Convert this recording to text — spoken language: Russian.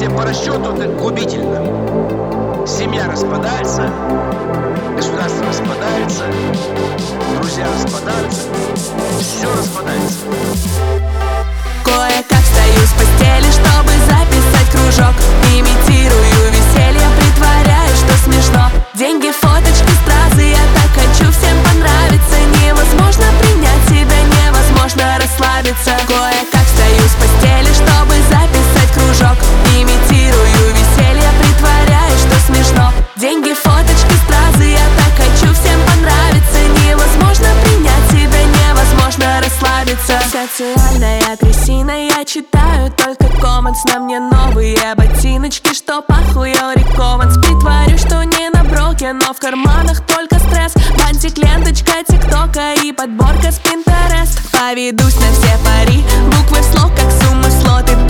Поведение по расчету это губительно. Семья распадается, государство распадается, друзья распадаются, все распадается. Кое-как встаю с постели, чтобы записать кружок. Имитирую веселье, притворяюсь, что смешно. Деньги, фоточки, стразы, я так хочу всем понравиться. Невозможно принять себя, невозможно расслабиться. Кое-как встаю с постели, чтобы записать кружок. Имитирую веселье, притворяюсь, что смешно. Деньги, фоточки, стразы, я так хочу всем понравиться. Невозможно принять себя, невозможно расслабиться. Социальная трясина, я читаю только комментс. На мне новые ботиночки, что пахуя рекованс. Притворюсь, что не на броке, но в карманах только стресс. Бантик, ленточка, тиктока и подборка с Pinterest. Поведусь на все пари, буквы в слог, как суммы в слоты.